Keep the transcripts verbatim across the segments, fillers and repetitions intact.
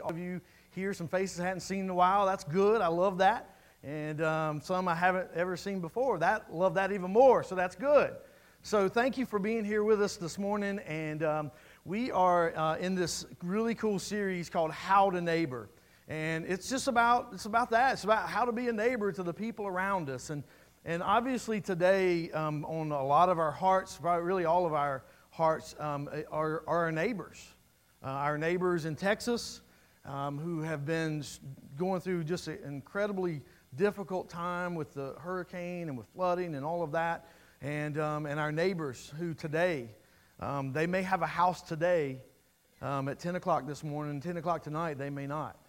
all of you here, some faces I hadn't seen in a while. That's good. I love that. And um, some I haven't ever seen before. That love that even more, so that's good. So thank you for being here with us this morning. And um, we are uh, in this really cool series called How to Neighbor. And it's just about, it's about that. It's about how to be a neighbor to the people around us. And And obviously today, um, on a lot of our hearts, really all of our hearts, um, are, are our neighbors. Uh, our neighbors in Texas um, who have been going through just an incredibly difficult time with the hurricane and with flooding and all of that. And, um, and our neighbors who today, um, they may have a house today um, at ten o'clock this morning, ten o'clock tonight, they may not.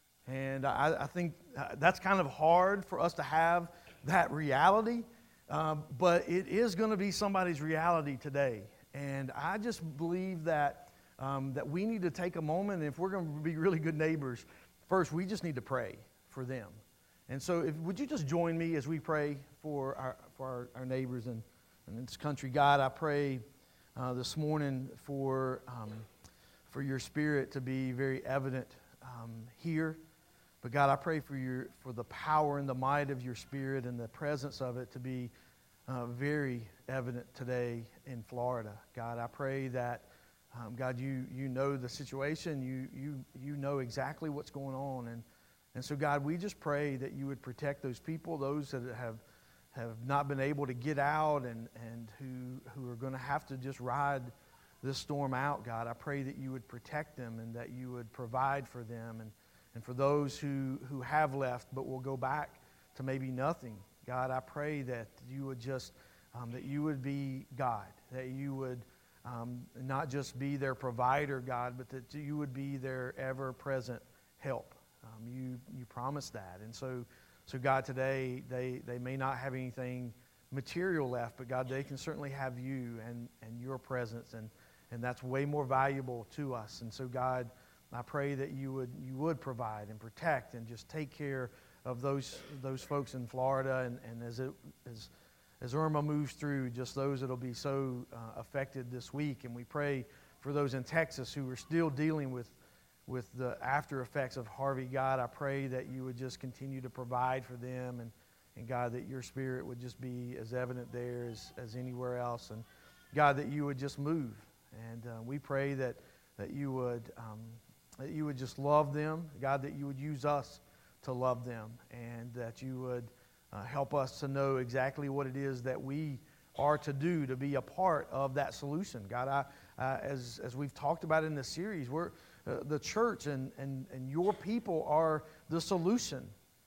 And I, I think that's kind of hard for us to have that reality, um, but it is going to be somebody's reality today. And I just believe that um, that we need to take a moment, and if we're going to be really good neighbors, first we just need to pray for them. And so if, would you just join me as we pray for our for our, our neighbors in, in this country? God, I pray uh, this morning for, um, for your Spirit to be very evident um, here. But God, I pray for your for the power and the might of your Spirit and the presence of it to be uh, very evident today in Florida. God, I pray that, um, God, you you know the situation. You you you know exactly what's going on. And, and so, God, we just pray that you would protect those people, those that have have not been able to get out and, and who, who are going to have to just ride this storm out, God. I pray that you would protect them and that you would provide for them. And And for those who, who have left but will go back to maybe nothing, God, I pray that you would just, um, that you would be God, that you would um, not just be their provider, God, but that you would be their ever-present help. Um, you you promised that. And so, so God, today they, they may not have anything material left, but God, they can certainly have you and, and your presence, and, and that's way more valuable to us. And so, God, I pray that you would you would provide and protect and just take care of those those folks in Florida, and, and as it as as Irma moves through, just those that will be so uh, affected this week. And we pray for those in Texas who are still dealing with with the after effects of Harvey. God, I pray that you would just continue to provide for them, and, and God, that your Spirit would just be as evident there as, as anywhere else. And God, that you would just move. And uh, we pray that, that you would um, that you would just love them. God, that you would use us to love them, and that you would uh, help us to know exactly what it is that we are to do to be a part of that solution. God, I, uh, as, as we've talked about in this series, we're, uh, the church and, and, and your people are the solution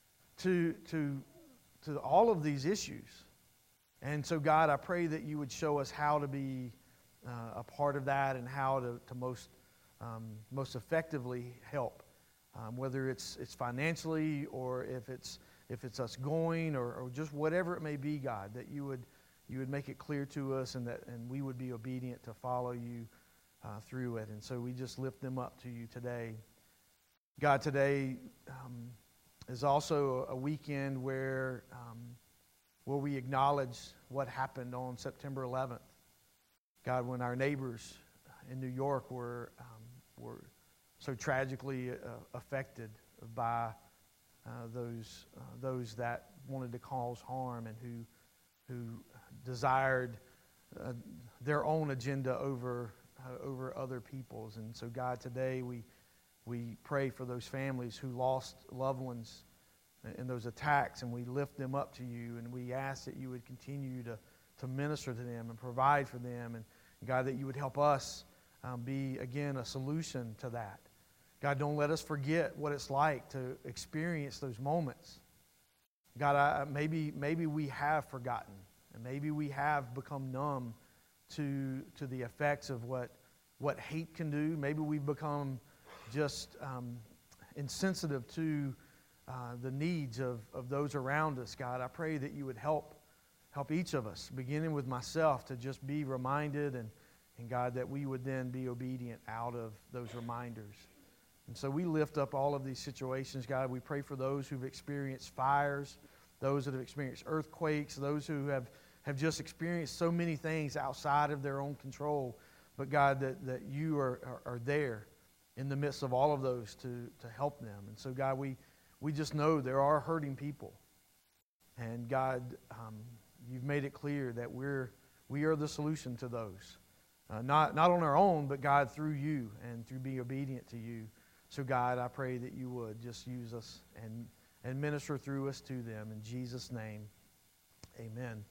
to, to, to all of these issues. And so, God, I pray that you would show us how to be uh, a part of that, and how to, to most Um, most effectively help, um, whether it's it's financially, or if it's if it's us going, or, or just whatever it may be, God, that you would you would make it clear to us, and that and we would be obedient to follow you uh, through it. And so we just lift them up to you today. God, today um, is also a weekend where um, where we acknowledge what happened on September eleventh. God, when our neighbors in New York were um, were so tragically uh, affected by uh, those uh, those that wanted to cause harm, and who who desired uh, their own agenda over uh, over other people's. And so, God, today we we pray for those families who lost loved ones in those attacks, and we lift them up to you, and we ask that you would continue to to minister to them and provide for them, and God, that you would help us Um, be, again, a solution to that. God, don't let us forget what it's like to experience those moments. God, I, maybe maybe we have forgotten, and maybe we have become numb to to the effects of what what hate can do. Maybe we've become just um, insensitive to uh, the needs of, of those around us. God, I pray that you would help help each of us, beginning with myself, to just be reminded, and And God, that we would then be obedient out of those reminders. And so we lift up all of these situations, God. We pray for those who've experienced fires, those that have experienced earthquakes, those who have, have just experienced so many things outside of their own control. But God, that, that you are, are, are there. in the midst of all of those to, to help them. And so, God, we, we just know there are hurting people. And, God, um, you've made it clear that we're we are the solution to those. Uh, not, not on our own, but, God, through you and through being obedient to you. So, God, I pray that you would just use us and, and minister through us to them. In Jesus' name, amen.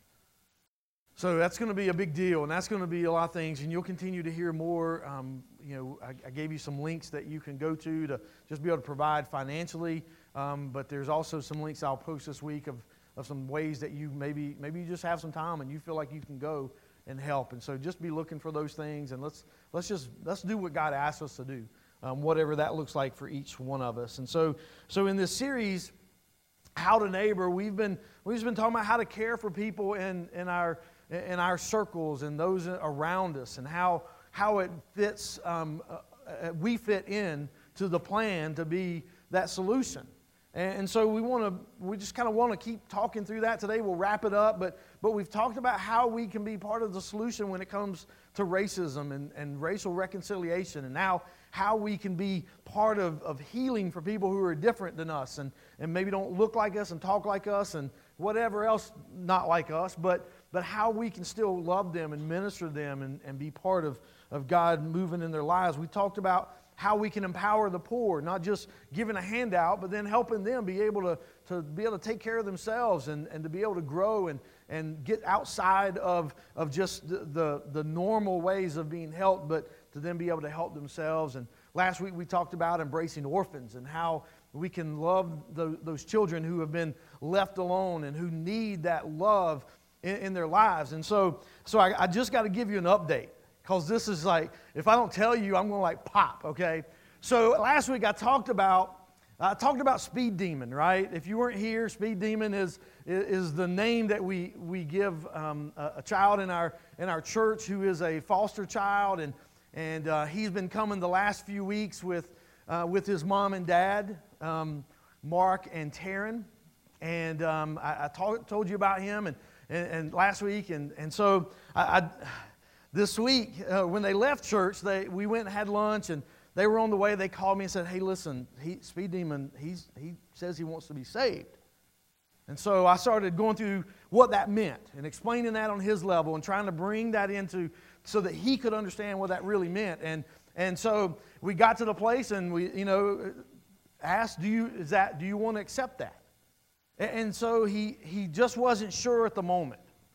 So that's going to be a big deal, and that's going to be a lot of things, and you'll continue to hear more. Um, you know, I, I gave you some links that you can go to to just be able to provide financially, um, but there's also some links I'll post this week of, of some ways that you maybe maybe you just have some time and you feel like you can go and help. And so just be looking for those things, and let's let's just let's do what God asks us to do, um, whatever that looks like for each one of us. And so so in this series, How to Neighbor, we've been we've just been talking about how to care for people in in our in our circles and those around us, and how how it fits. Um, uh, we fit in to the plan to be that solution. And so we want to, we just kind of want to keep talking through that today. We'll wrap it up, but but we've talked about how we can be part of the solution when it comes to racism and, and racial reconciliation, and now how we can be part of, of healing for people who are different than us and, and maybe don't look like us and talk like us and whatever else not like us, but but how we can still love them and minister to them and, and be part of, of God moving in their lives. We talked about how we can empower the poor, not just giving a handout, but then helping them be able to, to be able to take care of themselves and, and to be able to grow and, and get outside of, of just the, the, the normal ways of being helped, but to then be able to help themselves. And last week we talked about embracing orphans and how we can love the, those children who have been left alone and who need that love in, in their lives. And so, so I, I just got to give you an update. Because this is like, if I don't tell you, I'm going to like pop, okay? So last week I talked about, I talked about Speed Demon, right? If you weren't here, Speed Demon is is the name that we we give um, a, a child in our in our church who is a foster child, and and uh, he's been coming the last few weeks with uh, with his mom and dad, um, Mark and Taryn, and um, I, I talk, told you about him and and, and last week, and and so I. I This week, uh, when they left church, they we went and had lunch, and they were on the way. They called me and said, "Hey, listen, he, Speed Demon, he's, he says he wants to be saved." And so I started going through what that meant and explaining that on his level and trying to bring that into so that he could understand what that really meant. And and so we got to the place, and we you know asked, "Do you is that do you want to accept that?" And, and so he he just wasn't sure at the moment.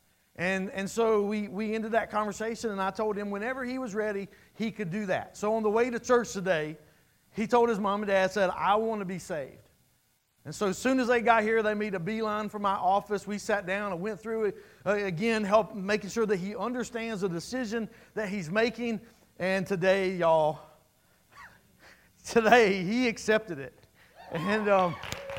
And and so we, we ended that conversation, and I told him whenever he was ready, he could do that. So on the way to church today, he told his mom and dad, said, "I want to be saved." And so as soon as they got here, they made a beeline for my office. We sat down and went through it uh, again, help making sure that he understands the decision that he's making. And today, y'all, today he accepted it. And um,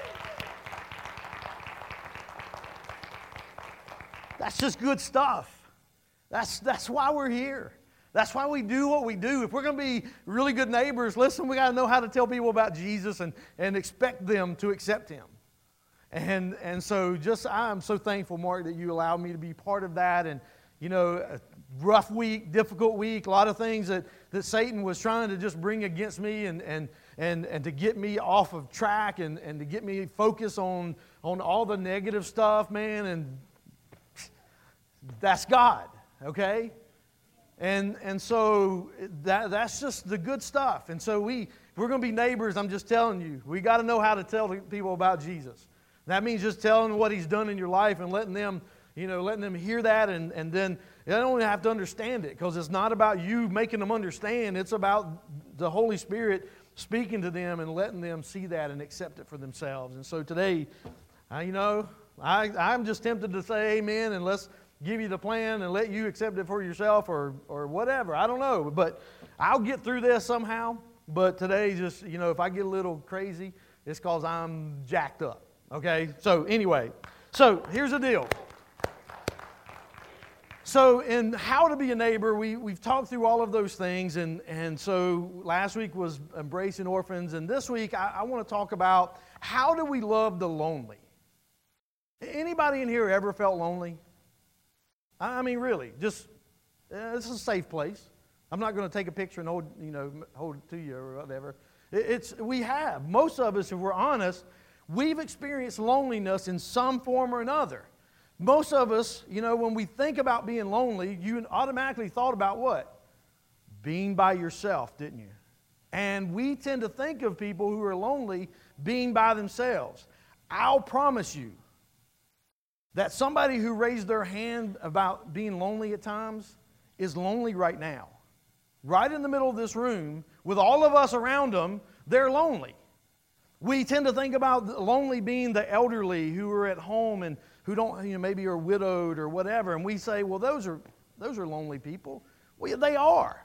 that's just good stuff. That's, that's why we're here. That's why we do what we do. If we're going to be really good neighbors, listen, we got to know how to tell people about Jesus and, and expect them to accept Him. And and so just, I'm so thankful, Mark, that you allowed me to be part of that. And, you know, a rough week, difficult week, a lot of things that, that Satan was trying to just bring against me and and and, and to get me off of track and, and to get me focused on, on all the negative stuff, man. And that's God, okay? And and so that that's just the good stuff. And so we, if we're going to be neighbors, I'm just telling you, we got to know how to tell people about Jesus. That means just telling them what He's done in your life and letting them, you know, letting them hear that. And, and then they don't even have to understand it, because it's not about you making them understand. It's about the Holy Spirit speaking to them and letting them see that and accept it for themselves. And so today, I, you know, I, I'm just tempted to say amen and let's give you the plan and let you accept it for yourself or or whatever. I don't know. But I'll get through this somehow. But today, just, you know, if I get a little crazy, it's because I'm jacked up. Okay? So anyway, so here's the deal. So in How to Be a Neighbor, we, we've talked through all of those things. And, and so last week was embracing orphans. And this week, I, I want to talk about how do we love the lonely. Anybody in here ever felt lonely? I mean, really, just, uh, this is a safe place. I'm not going to take a picture and hold, you know, hold it to you or whatever. It's, we have. Most of us, if we're honest, we've experienced loneliness in some form or another. Most of us, you know, when we think about being lonely, you automatically thought about what? Being by yourself, didn't you? And we tend to think of people who are lonely being by themselves. I'll promise you that somebody who raised their hand about being lonely at times is lonely right now. Right in the middle of this room, with all of us around them, they're lonely. We tend to think about lonely being the elderly who are at home and who don't, you know, maybe are widowed or whatever, and we say, well, those are those are lonely people. Well, they are.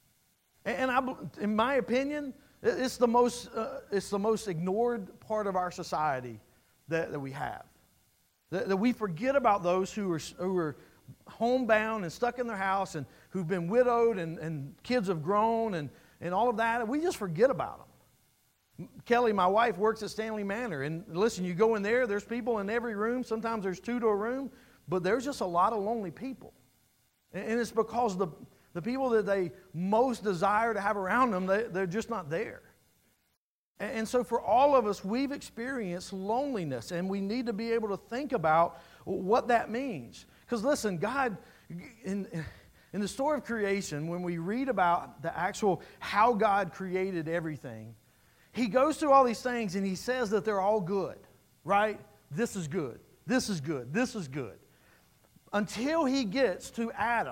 And I, in my opinion, it's the most uh, it's the most ignored part of our society that, that we have. That, that we forget about those who are who are homebound and stuck in their house and who've been widowed and, and kids have grown and, and all of that. We just forget about them. Kelly, my wife, works at Stanley Manor. And listen, you go in there, there's people in every room. Sometimes there's two to a room. But there's just a lot of lonely people. And, and it's because the, the people that they most desire to have around them, they, they're just not there. And, and so for all of us, we've experienced loneliness. And we need to be able to think about what that means. Because listen, God, in, in the story of creation, when we read about the actual how God created everything, He goes through all these things and He says that they're all good, right? This is good, this is good, this is good. Until He gets to Adam.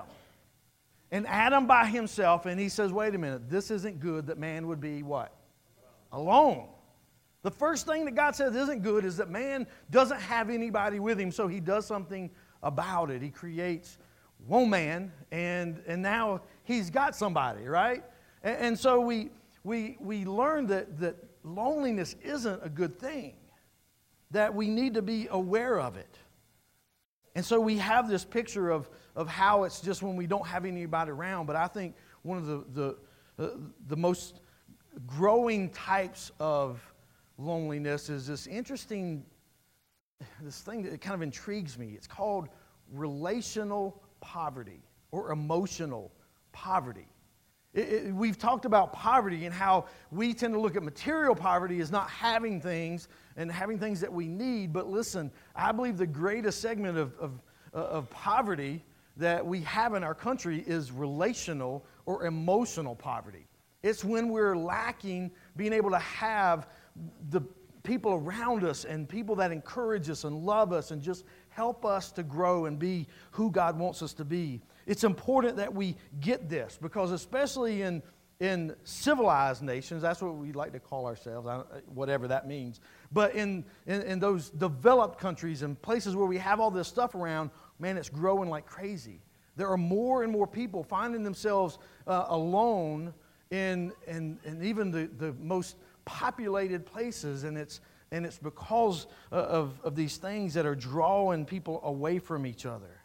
And Adam by himself, and He says, wait a minute, this isn't good that man would be what? Alone. The first thing that God says isn't good is that man doesn't have anybody with him, so He does something about it. He creates one man, and and now he's got somebody, right? And, and so we we we learn that that loneliness isn't a good thing, that we need to be aware of it. And so we have this picture of of how it's just when we don't have anybody around. But I think one of the the uh, the most growing types of loneliness is this interesting this thing that kind of intrigues me. It's called relational poverty or emotional poverty. It, it, we've talked about poverty and how we tend to look at material poverty as not having things and having things that we need. But listen, I believe the greatest segment of, of, of poverty that we have in our country is relational or emotional poverty. It's when we're lacking being able to have the people around us and people that encourage us and love us and just help us to grow and be who God wants us to be. It's important that we get this because especially in, in civilized nations, that's what we like to call ourselves, whatever that means. But in, in, in those developed countries and places where we have all this stuff around, man, it's growing like crazy. There are more and more people finding themselves uh, alone in, in, in even the, the most populated places, and it's and it's because of, of these things that are drawing people away from each other.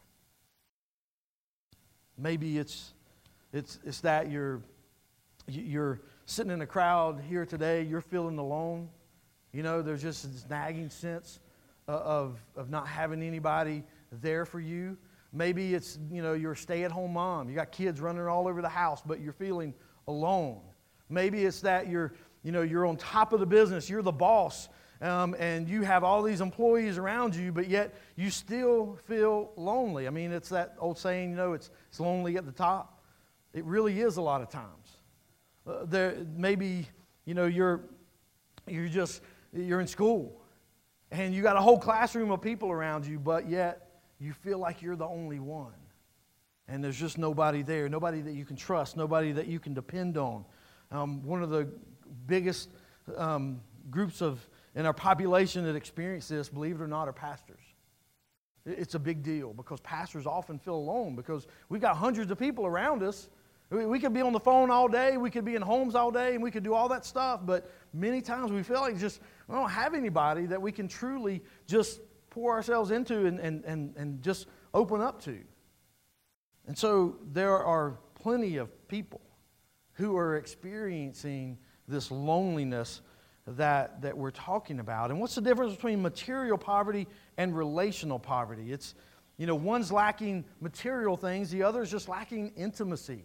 Maybe it's it's it's that you're you're sitting in a crowd here today, you're feeling alone. You know, there's just this nagging sense of of not having anybody there for you. Maybe it's, you know, you're a stay-at-home mom. You got kids running all over the house, but you're feeling alone. Maybe it's that you're You know, you're on top of the business, you're the boss, um, and you have all these employees around you, but yet you still feel lonely. I mean, it's that old saying, you know, it's, it's lonely at the top. It really is a lot of times. Uh, there, maybe, you know, you're, you're just, you're in school, and you got a whole classroom of people around you, but yet you feel like you're the only one. And there's just nobody there, nobody that you can trust, nobody that you can depend on. Um, one of the biggest um, groups of in our population that experience this, believe it or not, are pastors. It's a big deal because pastors often feel alone because we've got hundreds of people around us. We, we could be on the phone all day, we could be in homes all day, and we could do all that stuff, but many times we feel like just we don't have anybody that we can truly just pour ourselves into and, and, and, and just open up to. And so there are plenty of people who are experiencing this loneliness that, that we're talking about. And what's the difference between material poverty and relational poverty? It's, you know, one's lacking material things, the other's just lacking intimacy.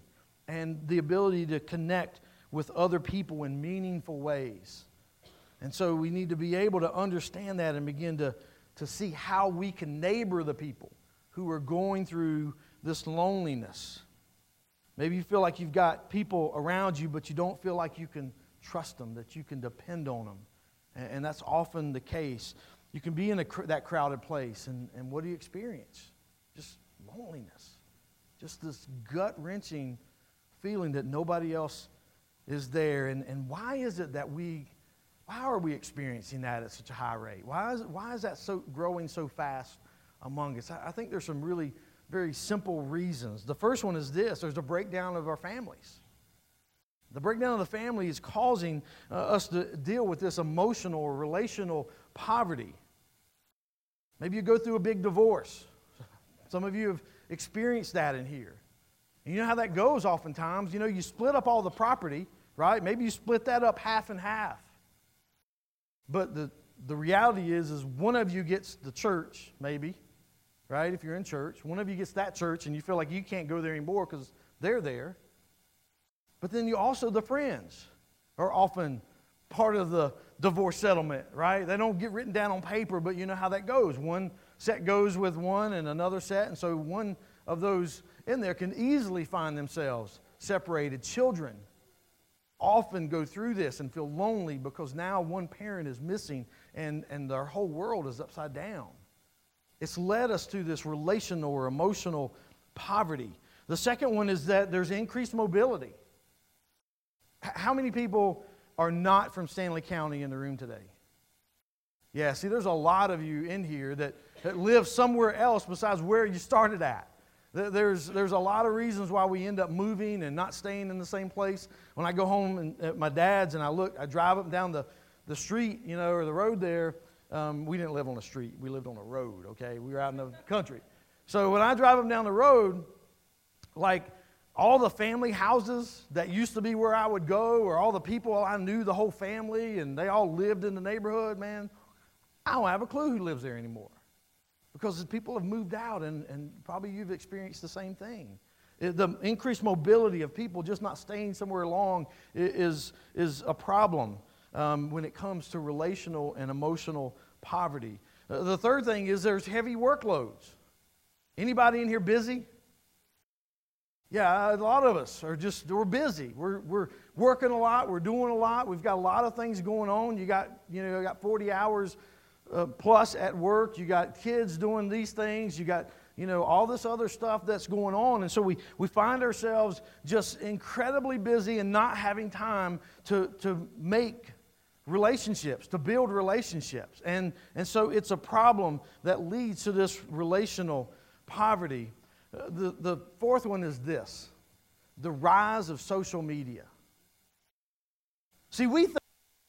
and the ability to connect with other people in meaningful ways. And so we need to be able to understand that and begin to, to see how we can neighbor the people who are going through this loneliness. Maybe you feel like you've got people around you, but you don't feel like you can trust them, that you can depend on them. And, and that's often the case. You can be in a, that crowded place, and, and what do you experience? Just loneliness. Just this gut-wrenching feeling that nobody else is there. And, and why is it that we, why are we experiencing that at such a high rate? Why is, why is that so growing so fast among us? I, I think there's some really very simple reasons. The first one is this: there's a breakdown of our families. The breakdown of the family is causing uh, us to deal with this emotional or relational poverty. Maybe you go through a big divorce. Some of you have experienced that in here. And you know how that goes oftentimes. You know, you split up all the property, right? Maybe you split that up half and half. But the, the reality is, is one of you gets the church, maybe, right? If you're in church, one of you gets that church and you feel like you can't go there anymore because they're there. But then you also, the friends are often part of the divorce settlement, right? They don't get written down on paper, but you know how that goes. One set goes with one and another set, and so one of those in there can easily find themselves separated. Children often go through this and feel lonely because now one parent is missing and, and their whole world is upside down. It's led us to this relational or emotional poverty. The second one is that there's increased mobility. How many people are not from Stanley County in the room today? Yeah, see, there's a lot of you in here that, that live somewhere else besides where you started at. There's, there's a lot of reasons why we end up moving and not staying in the same place. When I go home and, at my dad's and I look, I drive up and down the, the street, you know, or the road there. Um, we didn't live on a street. We lived on a road, okay? We were out in the country. So when I drive up down the road, like all the family houses that used to be where I would go, or all the people I knew, the whole family, and they all lived in the neighborhood, man, I don't have a clue who lives there anymore. Because people have moved out, and, and probably you've experienced the same thing. It, the increased mobility of people just not staying somewhere long is, is a problem um, when it comes to relational and emotional poverty. Uh, the third thing is there's heavy workloads. Anybody in here busy? Yeah, a lot of us are just, we're busy. We're, we're working a lot. We're doing a lot. We've got a lot of things going on. You got, you know, you got forty hours Uh, plus at work. You got kids doing these things. You got, you know, all this other stuff that's going on. And so we, we find ourselves just incredibly busy and not having time to, to make relationships, to build relationships. And, and so it's a problem that leads to this relational poverty. Uh, the, the fourth one is this: the rise of social media. See, we think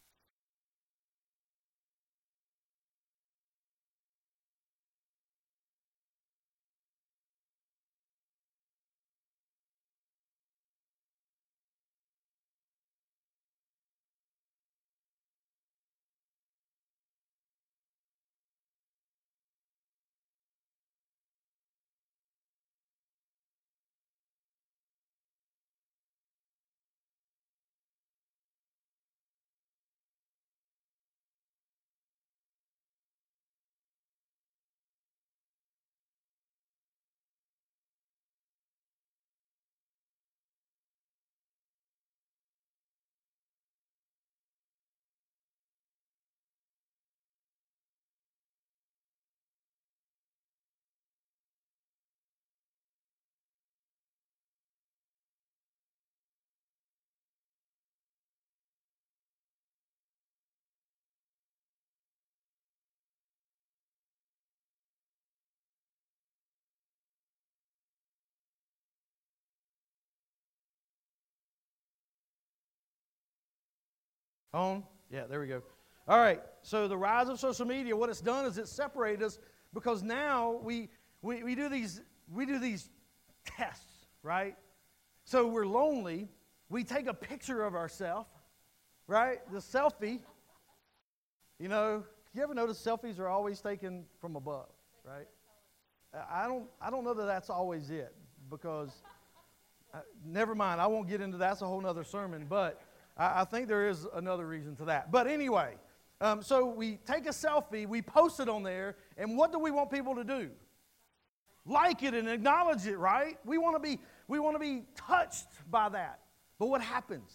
On? Yeah, there we go. All right, so the rise of social media, what it's done is it's separated us because now we, we, we, do these, we do these tests, right? So we're lonely. We take a picture of ourselves, right? The selfie. You know, you ever notice selfies are always taken from above, right? I don't, I don't know that that's always it because Uh, never mind, I won't get into that. That's a whole other sermon, but I, I think there is another reason to that. But anyway, um, so we take a selfie, we post it on there, and what do we want people to do? Like it and acknowledge it, right? We want to be, we want to be touched by that. But what happens?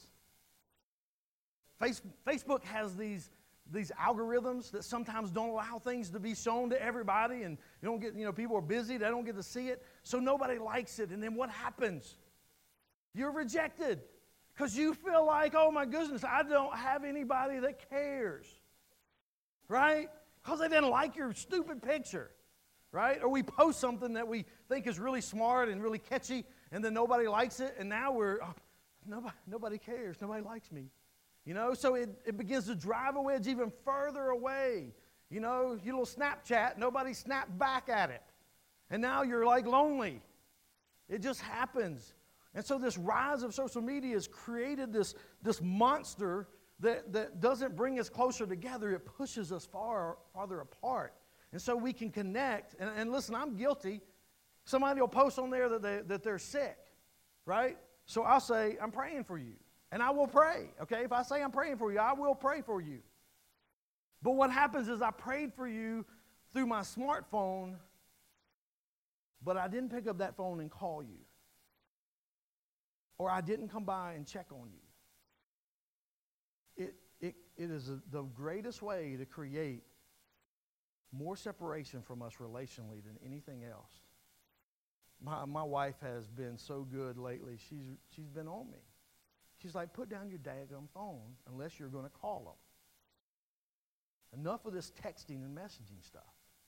Face, Facebook has these, these algorithms that sometimes don't allow things to be shown to everybody, and you don't get, you know, people are busy, they don't get to see it, so nobody likes it. And then what happens? You're rejected because you feel like, oh my goodness, I don't have anybody that cares, right? Because they didn't like your stupid picture, right? Or we post something that we think is really smart and really catchy, and then nobody likes it, and now we're, oh, nobody, nobody cares, nobody likes me. You know, so it, it begins to drive a wedge even further away. You know, your little Snapchat, nobody snapped back at it. And now you're like lonely. It just happens. And so this rise of social media has created this, this monster that, that doesn't bring us closer together. It pushes us far farther apart. And so we can connect. And, and listen, I'm guilty. Somebody will post on there that, they, that they're sick, right? So I'll say, I'm praying for you. And I will pray, okay? If I say I'm praying for you, I will pray for you. But what happens is I prayed for you through my smartphone, but I didn't pick up that phone and call you. Or I didn't come by and check on you. It, it, it is a, the greatest way to create more separation from us relationally than anything else. My, my wife has been so good lately. She's, she's been on me. She's like, put down your daggum phone unless you're going to call them. Enough of this texting and messaging stuff.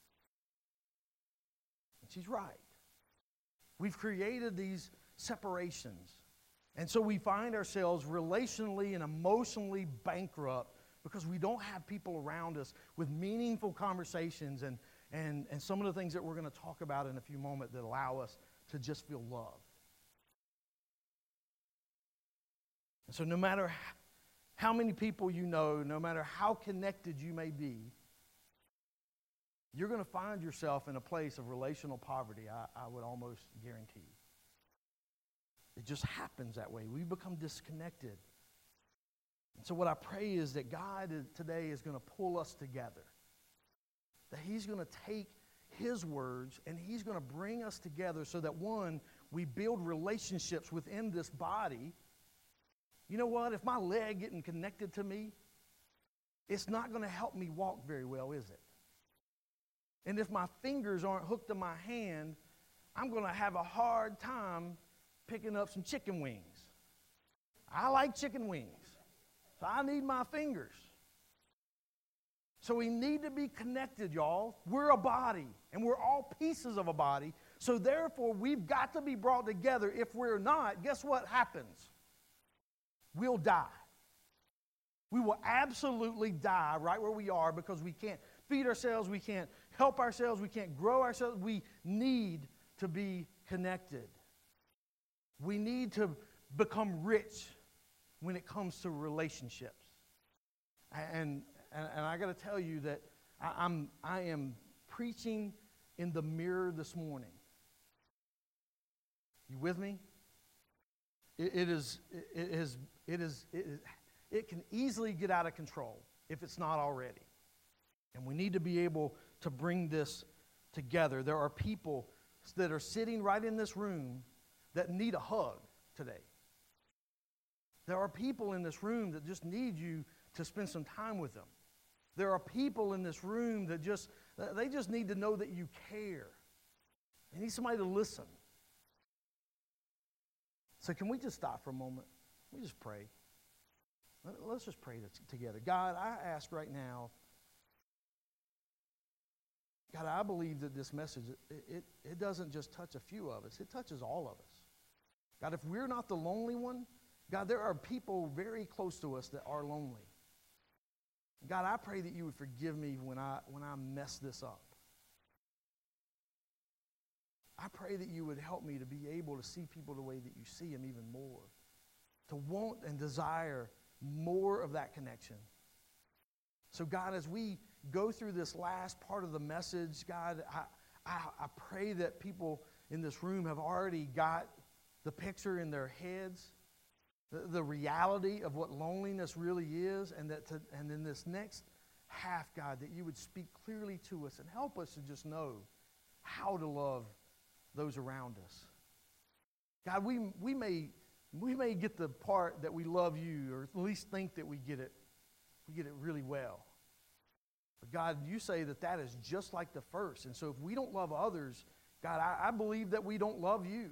And she's right. We've created these separations. And so we find ourselves relationally and emotionally bankrupt because we don't have people around us with meaningful conversations and, and, and some of the things that we're going to talk about in a few moments that allow us to just feel loved. And so no matter how many people you know, no matter how connected you may be, you're going to find yourself in a place of relational poverty, I, I would almost guarantee. It just happens that way. We become disconnected. And so what I pray is that God today is going to pull us together. That He's going to take His words and He's going to bring us together so that, one, we build relationships within this body. You know what? If my leg isn't connected to me, it's not going to help me walk very well, is it? And if my fingers aren't hooked to my hand, I'm going to have a hard time picking up some chicken wings. I like chicken wings, so I need my fingers. So we need to be connected, y'all. We're a body, and we're all pieces of a body. So therefore, we've got to be brought together. If we're not, guess what happens? We'll die. We will absolutely die right where we are because we can't feed ourselves, we can't help ourselves, we can't grow ourselves. We need to be connected. We need to become rich when it comes to relationships. And, and, and I got to tell you that I, I'm, I am preaching in the mirror this morning. You with me? It, it is, it is, it is, it is, it can easily get out of control if it's not already. And we need to be able to bring this together. There are people that are sitting right in this room that need a hug today. There are people in this room that just need you to spend some time with them. There are people in this room that just, they just need to know that you care. They need somebody to listen. So can we just stop for a moment? We just pray. Let's just pray together. God, I ask right now, God, I believe that this message, it, it, it doesn't just touch a few of us. It touches all of us. God, if we're not the lonely one, God, there are people very close to us that are lonely. God, I pray that you would forgive me when I, when I mess this up. I pray that you would help me to be able to see people the way that you see them even more. To want and desire more of that connection. So God, as we go through this last part of the message, God, I, I, I pray that people in this room have already got the picture in their heads, the, the reality of what loneliness really is, and that to, and in this next half, God, that you would speak clearly to us and help us to just know how to love those around us. God, we, we, may, we may get the part that we love you, or at least think that we get it, we get it really well. But God, you say that that is just like the first. And so if we don't love others, God, I, I believe that we don't love you.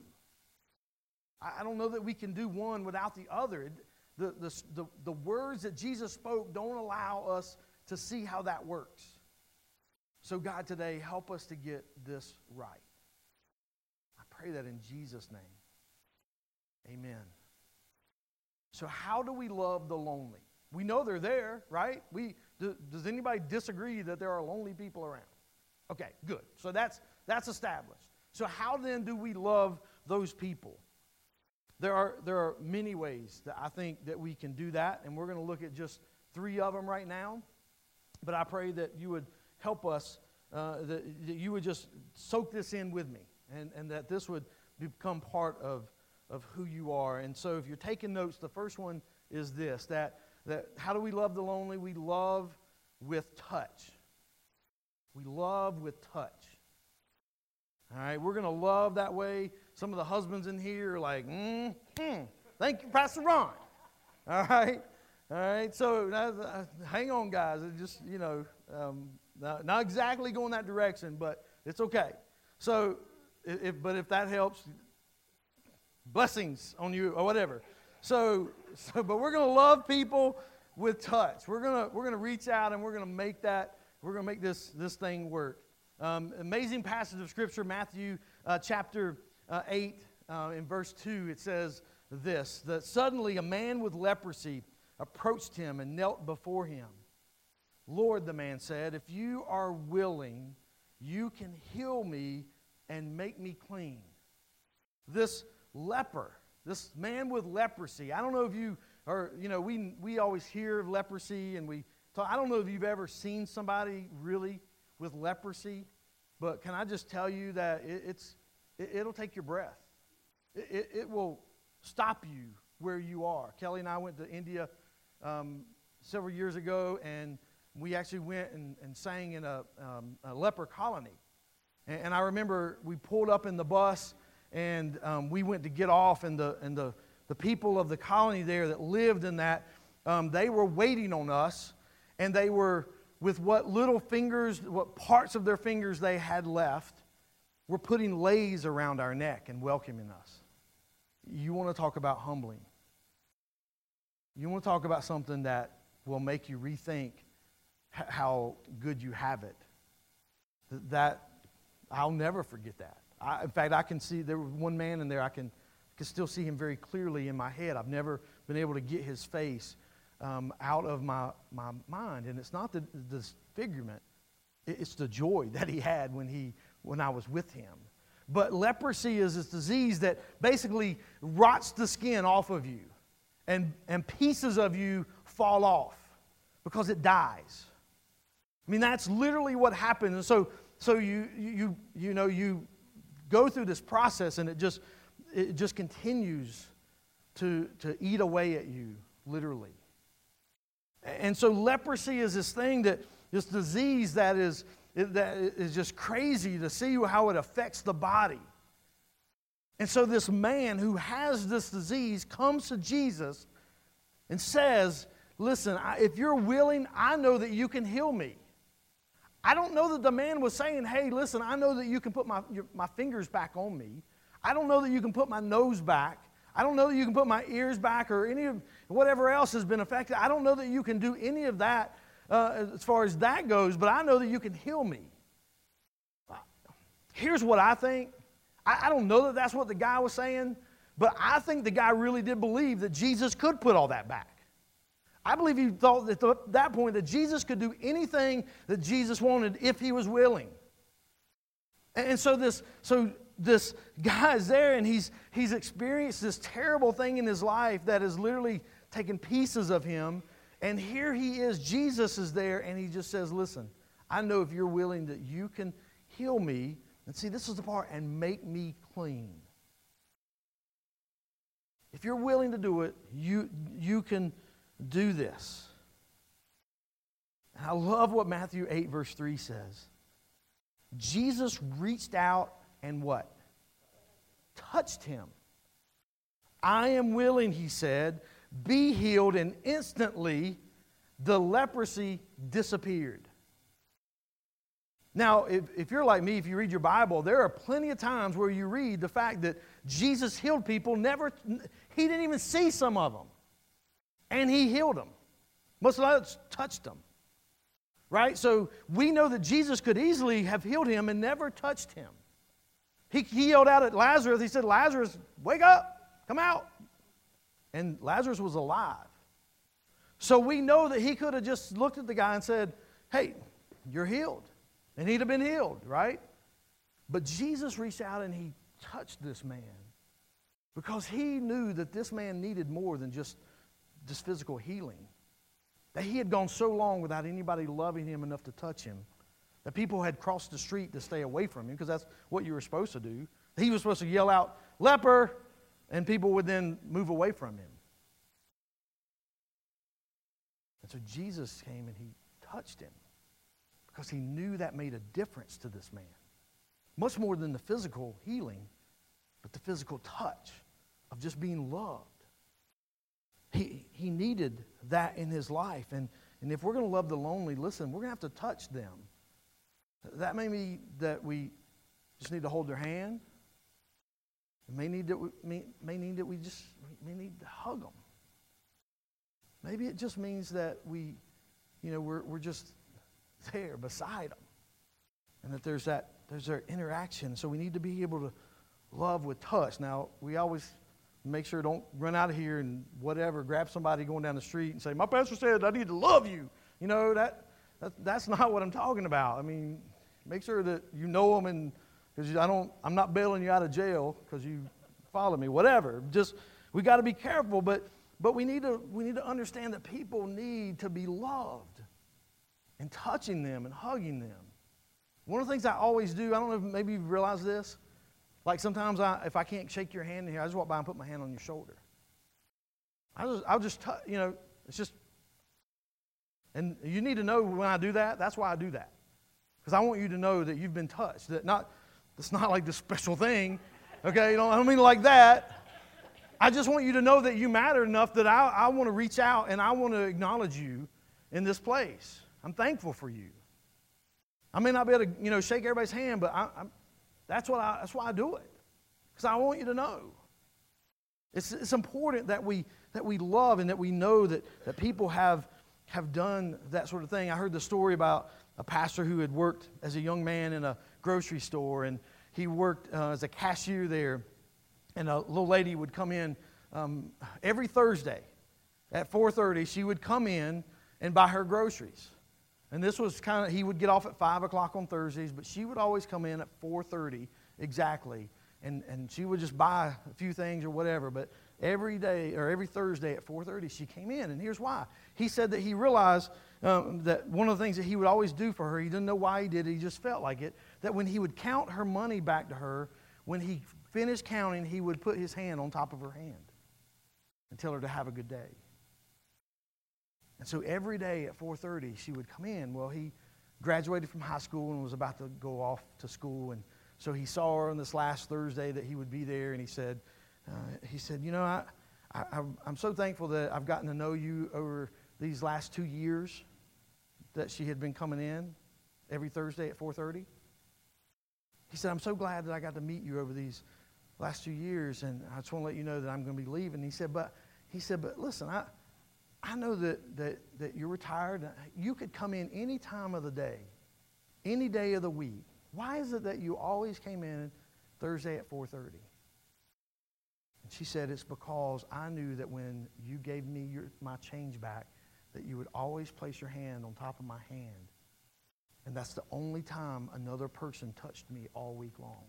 I, I don't know that we can do one without the other. The, the, the, the words that Jesus spoke don't allow us to see how that works. So God, today, help us to get this right. I pray that in Jesus' name. Amen. So how do we love the lonely? We know they're there, right? We do, does anybody disagree that there are lonely people around? Okay, good. So that's that's established. So how then do we love those people? There are there are many ways that I think that we can do that, and we're going to look at just three of them right now. But I pray that you would help us, uh, that, that you would just soak this in with me, and, and that this would become part of, of who you are. And so if you're taking notes, the first one is this, that, that how do we love the lonely? We love with touch. We love with touch. All right, we're going to love that way. Some of the husbands in here are like, mm, mm, thank you, Pastor Ron. All right. All right, so uh, hang on, guys. It just, you know, um, not, not exactly going that direction, but it's okay. So, if, but if that helps, blessings on you or whatever. So, so but we're going to love people with touch. We're gonna we're gonna reach out and we're gonna make that. We're gonna make this this thing work. Um, amazing passage of Scripture, Matthew uh, chapter uh, eight, uh, in verse two. It says this: that suddenly a man with leprosy approached him and knelt before him. Lord, the man said, if you are willing, you can heal me and make me clean. This leper, this man with leprosy, I don't know if you are, you know, we we always hear of leprosy and we talk, I don't know if you've ever seen somebody really with leprosy, but can I just tell you that it, it's, it, it'll take your breath. It, it, it will stop you where you are. Kelly and I went to India Um, several years ago, and we actually went and, and sang in a, um, a leper colony. And, and I remember we pulled up in the bus, and um, we went to get off, and the and the, the people of the colony there that lived in that, um, they were waiting on us, and they were, with what little fingers, what parts of their fingers they had left, were putting leis around our neck and welcoming us. You want to talk about humbling. You want to talk about something that will make you rethink h- how good you have it. Th- that, I'll never forget that. I, in fact, I can see, there was one man in there, I can, can still see him very clearly in my head. I've never been able to get his face um, out of my, my mind. And it's not the, the disfigurement, it's the joy that he had when, he, when I was with him. But leprosy is this disease that basically rots the skin off of you. And, and pieces of you fall off because it dies. I mean, that's literally what happens. And so, so you, you, you know, you go through this process, and it just, it just continues to, to eat away at you, literally. And so leprosy is this thing that, this disease that is, that is just crazy to see how it affects the body. And so this man who has this disease comes to Jesus and says, listen, if you're willing, I know that you can heal me. I don't know that the man was saying, hey, listen, I know that you can put my, your, my fingers back on me. I don't know that you can put my nose back. I don't know that you can put my ears back or any of whatever else has been affected. I don't know that you can do any of that uh, as far as that goes, but I know that you can heal me. Here's what I think. I don't know that that's what the guy was saying, but I think the guy really did believe that Jesus could put all that back. I believe he thought at that point that Jesus could do anything that Jesus wanted if he was willing. And so this, so this guy is there, and he's, he's experienced this terrible thing in his life that has literally taken pieces of him. And here he is, Jesus is there, and he just says, listen, I know if you're willing that you can heal me. And see, this is the part, and make me clean. If you're willing to do it, you, you can do this. And I love what Matthew eight verse three says. Jesus reached out and what? Touched him. I am willing, he said, be healed, and instantly the leprosy disappeared. Now, if, if you're like me, if you read your Bible, there are plenty of times where you read the fact that Jesus healed people, never, he didn't even see some of them. And he healed them. Most of us touched them. Right? So we know that Jesus could easily have healed him and never touched him. He, he yelled out at Lazarus. He said, Lazarus, wake up, come out. And Lazarus was alive. So we know that he could have just looked at the guy and said, hey, you're healed. And he'd have been healed, right? But Jesus reached out and he touched this man because he knew that this man needed more than just this physical healing. That he had gone so long without anybody loving him enough to touch him. That people had crossed the street to stay away from him because that's what you were supposed to do. He was supposed to yell out, leper, and people would then move away from him. And so Jesus came and he touched him because he knew that made a difference to this man. Much more than the physical healing, but the physical touch of just being loved. He, he needed that in his life. And, and if we're going to love the lonely, listen, we're going to have to touch them. That may mean that we just need to hold their hand. It may need that we, may, may need that we just may need to hug them. Maybe it just means that we, you know, we're we're just there beside them, and that there's that there's that interaction. So we need to be able to love with touch. Now we always make sure don't run out of here and whatever, grab somebody going down the street and say, "My pastor said I need to love you." You know that, that that's not what I'm talking about. I mean, make sure that you know them, and because I don't, I'm not bailing you out of jail because you follow me. Whatever. Just we got to be careful, but but we need to we need to understand that people need to be loved, and touching them and hugging them. One of the things I always do, I don't know if maybe you've realized this. Like sometimes I, if I can't shake your hand in here, I just walk by and put my hand on your shoulder. I just, I'll just, touch, you know, it's just, and you need to know when I do that, that's why I do that. Because I want you to know that you've been touched. That not, it's not like this special thing, okay? You know, I don't mean like that. I just want you to know that you matter enough that I, I want to reach out and I want to acknowledge you in this place. I'm thankful for you. I may not be able to, you know, shake everybody's hand, but I, I'm, that's what I, that's why I do it, because I want you to know. It's, it's important that we that we love and that we know that, that people have have done that sort of thing. I heard the story about a pastor who had worked as a young man in a grocery store, and he worked uh, as a cashier there, and a little lady would come in um, every Thursday at four thirty. She would come in and buy her groceries. And this was kind of, he would get off at five o'clock on Thursdays, but she would always come in at four thirty exactly. And, and she would just buy a few things or whatever. But every day, or every Thursday at four thirty, she came in. And here's why. He said that he realized um, that one of the things that he would always do for her, he didn't know why he did it, he just felt like it, that when he would count her money back to her, when he finished counting, he would put his hand on top of her hand and tell her to have a good day. And so every day at four thirty, she would come in. Well, he graduated from high school and was about to go off to school. And so he saw her on this last Thursday that he would be there. And he said, uh, he said, you know, I, I, I'm so thankful that I've gotten to know you over these last two years that she had been coming in every Thursday at four thirty. He said, I'm so glad that I got to meet you over these last two years. And I just want to let you know that I'm going to be leaving. He said, but he said, but listen, I... I know that, that, that you're retired. You could come in any time of the day, any day of the week. Why is it that you always came in Thursday at four thirty? And she said, it's because I knew that when you gave me your, my change back, that you would always place your hand on top of my hand. And that's the only time another person touched me all week long.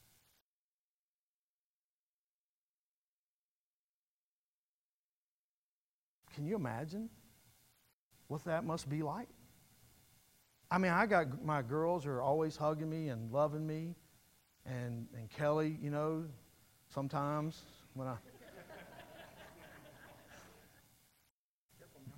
Can you imagine what that must be like? I mean, I got my girls are always hugging me and loving me, and and Kelly, you know, sometimes when I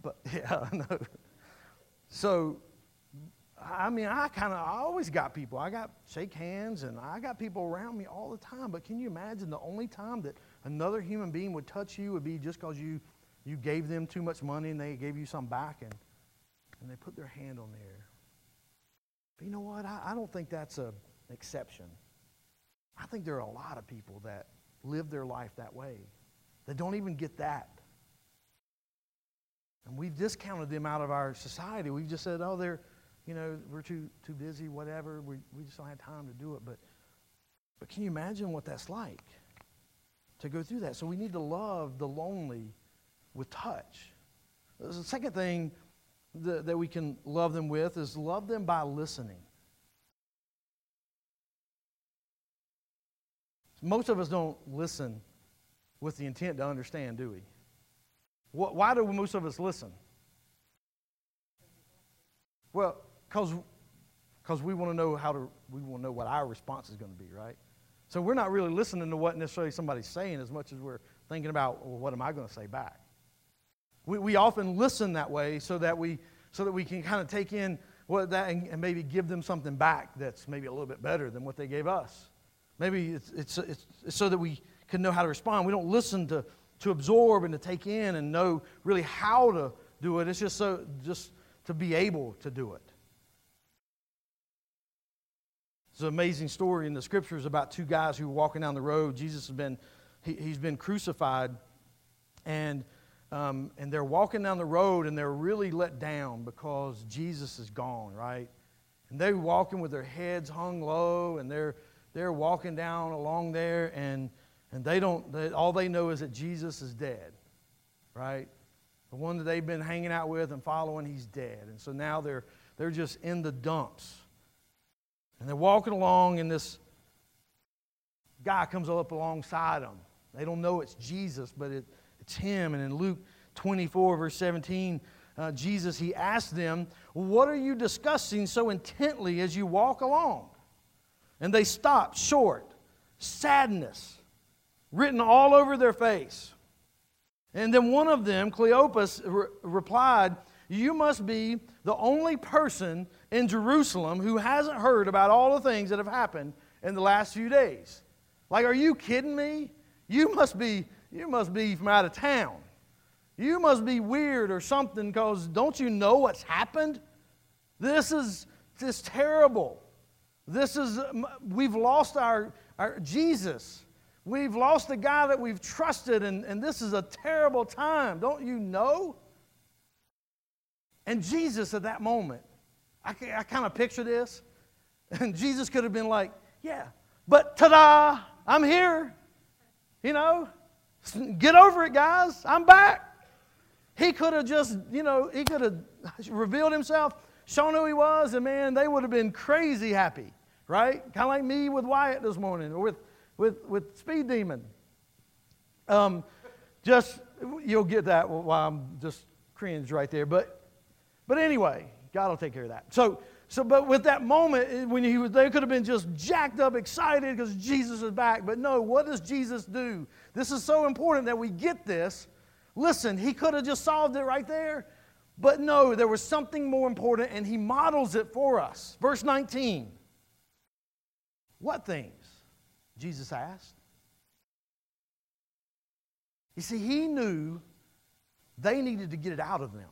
But yeah, I know. So, I mean, I kind of, I always got people. I got shake hands, and I got people around me all the time. But can you imagine the only time that another human being would touch you would be just because you, you gave them too much money and they gave you some back, and, and they put their hand on there. But you know what? I, I don't think that's a, an exception. I think there are a lot of people that live their life that way, that don't even get that. And we've discounted them out of our society. We've just said, oh, they're, you know, we're too too busy, whatever. We we just don't have time to do it. But but can you imagine what that's like to go through that? So we need to love the lonely with touch. The second thing that, that we can love them with is love them by listening. Most of us don't listen with the intent to understand, do we? Why do most of us listen? Well, because because we want to know how to, we want to know what our response is going to be, right? So we're not really listening to what necessarily somebody's saying as much as we're thinking about, well, what am I going to say back? We we often listen that way so that we so that we can kind of take in what that and, and maybe give them something back that's maybe a little bit better than what they gave us. Maybe it's it's it's, it's so that we can know how to respond. We don't listen to to absorb and to take in and know really how to do it. It's just so just to be able to do it. It's an amazing story in the Scriptures about two guys who were walking down the road. Jesus has been he, he's been crucified, and um, and they're walking down the road and they're really let down because Jesus is gone, right? And they're walking with their heads hung low, and they're they're walking down along there, and And they don't, they, all they know is that Jesus is dead, right? The one that they've been hanging out with and following, he's dead. And so now they're they're just in the dumps. And they're walking along, and this guy comes up alongside them. They don't know it's Jesus, but it, it's him. And in Luke twenty-four, verse seventeen, uh, Jesus, he asked them, what are you discussing so intently as you walk along? And they stopped short. Sadness written all over their face. And then one of them, Cleopas, re- replied, you must be the only person in Jerusalem who hasn't heard about all the things that have happened in the last few days. Like, are you kidding me? You must be, you must be from out of town. You must be weird or something, because don't you know what's happened? This is just terrible. This is, we've lost our, our Jesus. We've lost the guy that we've trusted, and, and this is a terrible time. Don't you know? And Jesus at that moment, I, I kind of picture this, and Jesus could have been like, yeah, but ta-da, I'm here. You know, get over it, guys. I'm back. He could have just, you know, he could have revealed himself, shown who he was, and man, they would have been crazy happy, right? Kind of like me with Wyatt this morning, or with With with Speed Demon. Um, just, you'll get that while I'm just cringe right there. But but anyway, God will take care of that. So, so but with that moment, when he was, they could have been just jacked up, excited because Jesus is back. But no, what does Jesus do? This is so important that we get this. Listen, he could have just solved it right there. But no, there was something more important, and he models it for us. Verse nineteen. What things? Jesus asked. You see, he knew they needed to get it out of them.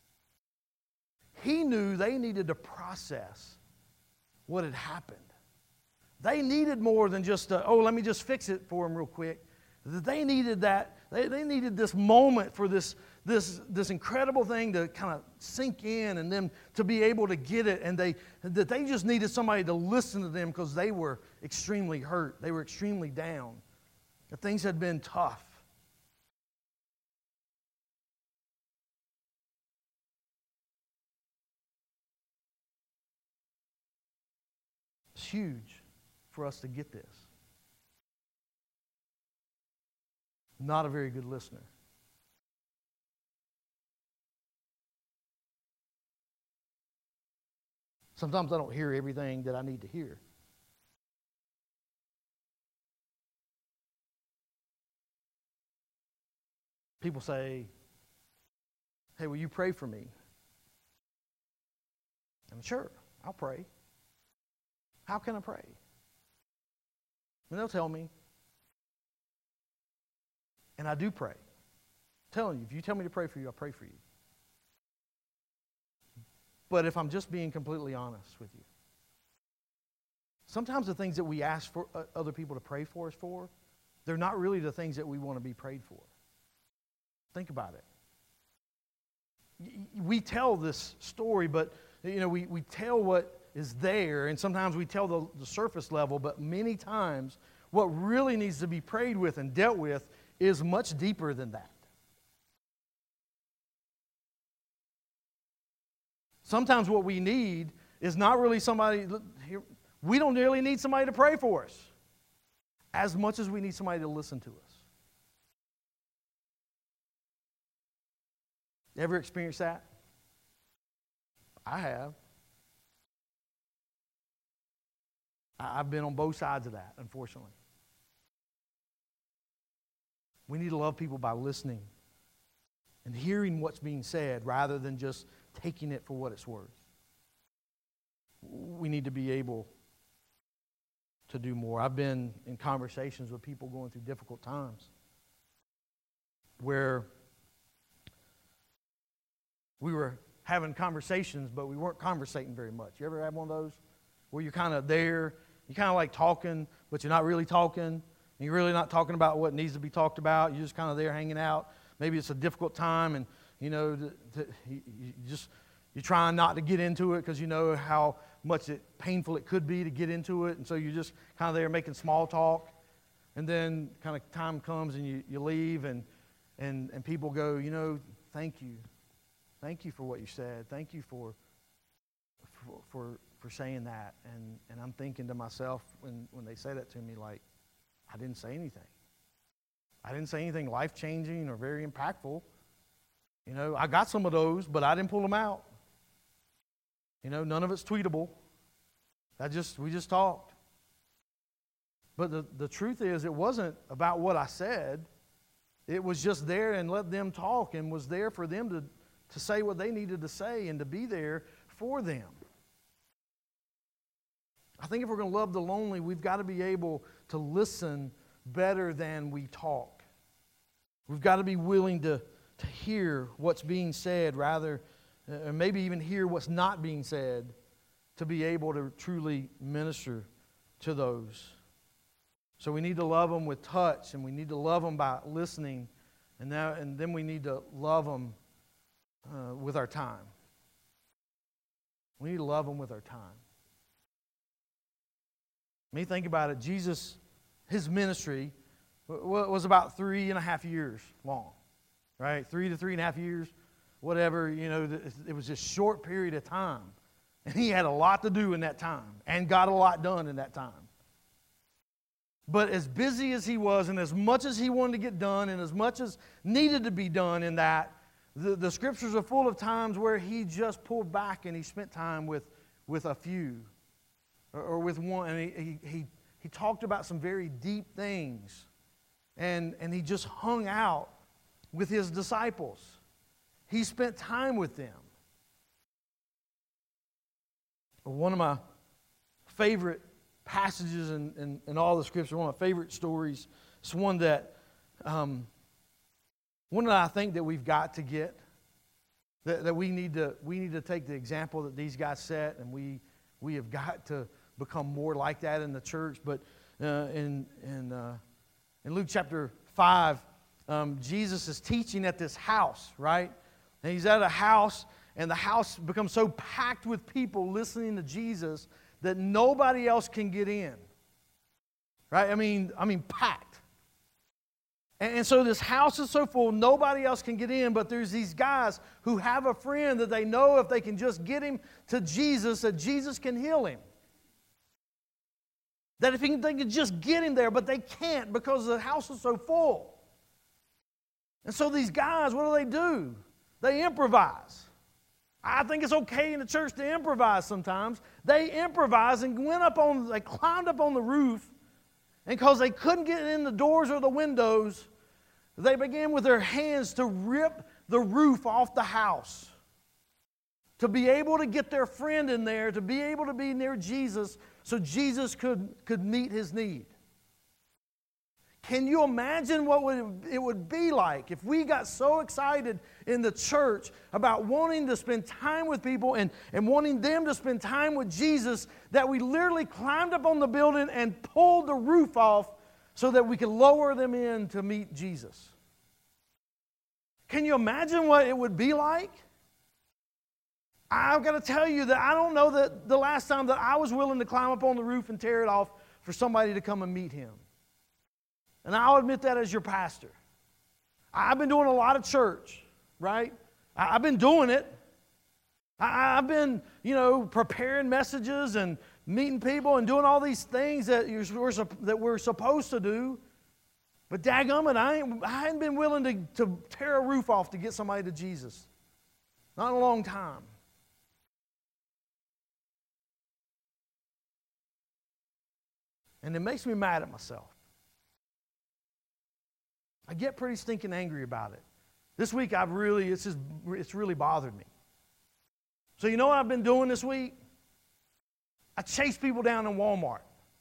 He knew they needed to process what had happened. They needed more than just, a, oh, let me just fix it for them real quick. They needed that. They, they needed this moment for this, this, this incredible thing to kind of sink in, and them to be able to get it. And they that they just needed somebody to listen to them because they were extremely hurt. They were extremely down. The things had been tough. It's huge for us to get this. Not a very good listener. Sometimes I don't hear everything that I need to hear. People say, hey, will you pray for me? And sure, I'll pray. How can I pray? And they'll tell me. And I do pray. I'm telling you, if you tell me to pray for you, I'll pray for you. But if I'm just being completely honest with you, sometimes the things that we ask for uh, other people to pray for us for, they're not really the things that we want to be prayed for. Think about it. We tell this story, but you know, we, we tell what is there, and sometimes we tell the, the surface level, but many times what really needs to be prayed with and dealt with is much deeper than that. Sometimes what we need is not really somebody, we don't really need somebody to pray for us as much as we need somebody to listen to us. Ever experienced that? I have. I've been on both sides of that, unfortunately. We need to love people by listening and hearing what's being said rather than just taking it for what it's worth. We need to be able to do more. I've been in conversations with people going through difficult times where we were having conversations, but we weren't conversating very much. You ever had one of those where you're kind of there, you're kind of like talking, but you're not really talking, and you're really not talking about what needs to be talked about. You're just kind of there hanging out. Maybe it's a difficult time, and you know, to, to, you, you just you're trying not to get into it because you know how much it painful it could be to get into it, and so you're just kind of there making small talk, and then kind of time comes and you, you leave, and and and people go, you know, thank you. Thank you for what you said. Thank you for for for, for saying that. And, and I'm thinking to myself when, when they say that to me, like, I didn't say anything. I didn't say anything life-changing or very impactful. You know, I got some of those, but I didn't pull them out. You know, none of it's tweetable. That just we just talked. But the, the truth is, it wasn't about what I said. It was just there and let them talk and was there for them to to say what they needed to say and to be there for them. I think if we're going to love the lonely, we've got to be able to listen better than we talk. We've got to be willing to, to hear what's being said rather, uh, or maybe even hear what's not being said to be able to truly minister to those. So we need to love them with touch, and we need to love them by listening, and, now, and then we need to love them Uh, with our time. We need to love them with our time. When you think about it, Jesus, his ministry w- was about three and a half years long, right? Three to three and a half years, whatever, you know, it was just a short period of time. And he had a lot to do in that time and got a lot done in that time. But as busy as he was and as much as he wanted to get done and as much as needed to be done in that, The, the scriptures are full of times where he just pulled back and he spent time with, with a few or, or with one. And he, he, he, he talked about some very deep things. And, and he just hung out with his disciples. He spent time with them. One of my favorite passages in, in, in all the scripture, one of my favorite stories, is one that... Um, One that I think that we've got to get, that, that we need to we need to take the example that these guys set, and we we have got to become more like that in the church. But uh, in in uh, in Luke chapter five, um, Jesus is teaching at this house, right? And he's at a house, and the house becomes so packed with people listening to Jesus that nobody else can get in, right? I mean, I mean, packed. And so this house is so full, nobody else can get in, but there's these guys who have a friend that they know if they can just get him to Jesus, that Jesus can heal him. That if he can, they can just get him there, but they can't because the house is so full. And so these guys, what do they do? They improvise. I think it's okay in the church to improvise sometimes. They improvised and went up on, they climbed up on the roof, and because they couldn't get in the doors or the windows, they began with their hands to rip the roof off the house, to be able to get their friend in there, to be able to be near Jesus so Jesus could, could meet his need. Can you imagine what would, it would be like if we got so excited in the church about wanting to spend time with people and, and wanting them to spend time with Jesus that we literally climbed up on the building and pulled the roof off so that we could lower them in to meet Jesus? Can you imagine what it would be like? I've got to tell you that I don't know that the last time that I was willing to climb up on the roof and tear it off for somebody to come and meet him. And I'll admit that as your pastor. I've been doing a lot of church, right? I've been doing it. I've been, you know, preparing messages and meeting people and doing all these things that we're, that we're supposed to do. But dadgummit, I, ain't, I hadn't been willing to, to tear a roof off to get somebody to Jesus. Not in a long time. And it makes me mad at myself. I get pretty stinking angry about it. This week I've really, it's just, it's really bothered me. So you know what I've been doing this week? I chase people down in Walmart.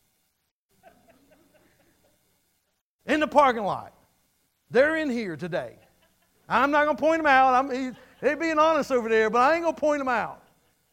In the parking lot. They're in here today. I'm not going to point them out. I'm, they're being honest over there, but I ain't going to point them out.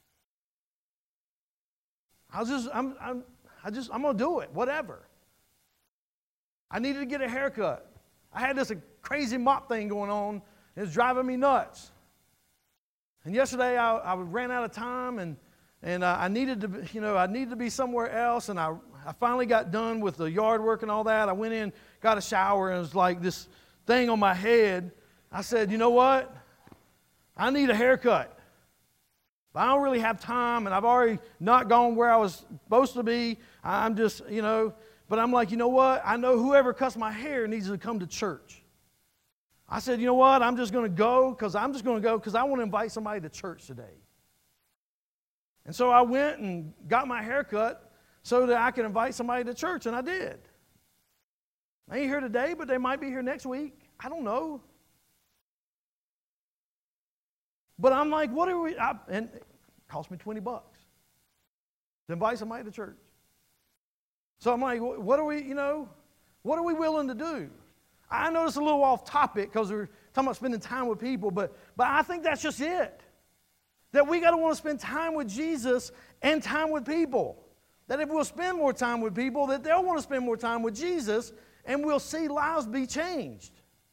I'll just, I'm, I'm, I just, I'm going to do it, whatever. I needed to get a haircut. I had this crazy mop thing going on. It was driving me nuts. And yesterday I, I ran out of time, and and uh, I needed to, you know, I needed to be somewhere else. And I, I finally got done with the yard work and all that. I went in, got a shower, and it was like this thing on my head. I said, you know what? I need a haircut. But I don't really have time, and I've already not gone where I was supposed to be. I'm just, you know, but I'm like, you know what? I know whoever cuts my hair needs to come to church. I said, you know what? I'm just going to go because I'm just going to go because I want to invite somebody to church today. And so I went and got my hair cut so that I could invite somebody to church, and I did. They ain't here today, but they might be here next week. I don't know. But I'm like, what are we, I, and it cost me twenty bucks to invite somebody to church. So I'm like, what are we, you know, what are we willing to do? I know it's a little off topic because we're talking about spending time with people, but, but I think that's just it. That we got to want to spend time with Jesus and time with people. That if we'll spend more time with people, that they'll want to spend more time with Jesus, and we'll see lives be changed.